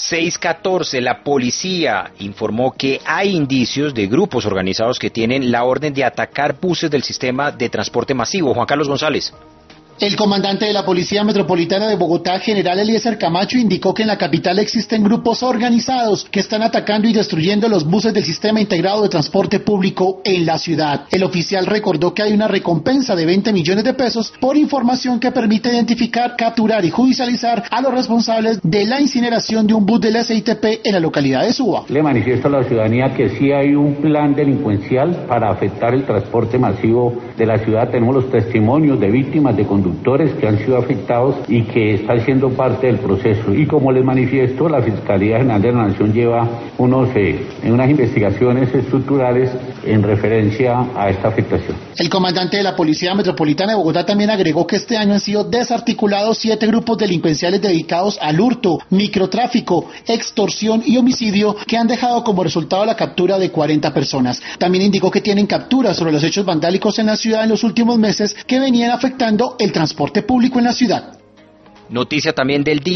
6:14, la policía informó que hay indicios de grupos organizados que tienen la orden de atacar buses del sistema de transporte masivo. Juan Carlos González. El comandante de la Policía Metropolitana de Bogotá, general Eliezer Camacho, indicó que en la capital existen grupos organizados que están atacando y destruyendo los buses del Sistema Integrado de Transporte Público en la ciudad. El oficial recordó que hay una recompensa de 20 millones de pesos por información que permite identificar, capturar y judicializar a los responsables de la incineración de un bus del SITP en la localidad de Suba. Le manifiesto a la ciudadanía que sí hay un plan delincuencial para afectar el transporte masivo de la ciudad. Tenemos los testimonios de víctimas de conductores que han sido afectados y que están siendo parte del proceso. Y como les manifiesto, la Fiscalía General de la Nación lleva unas investigaciones estructurales en referencia a esta afectación. El comandante de la Policía Metropolitana de Bogotá también agregó que este año han sido desarticulados 7 grupos delincuenciales dedicados al hurto, microtráfico, extorsión y homicidio que han dejado como resultado la captura de 40 personas. También indicó que tienen capturas sobre los hechos vandálicos en la ciudad en los últimos meses que venían afectando el transporte público en la ciudad. Noticia también del día.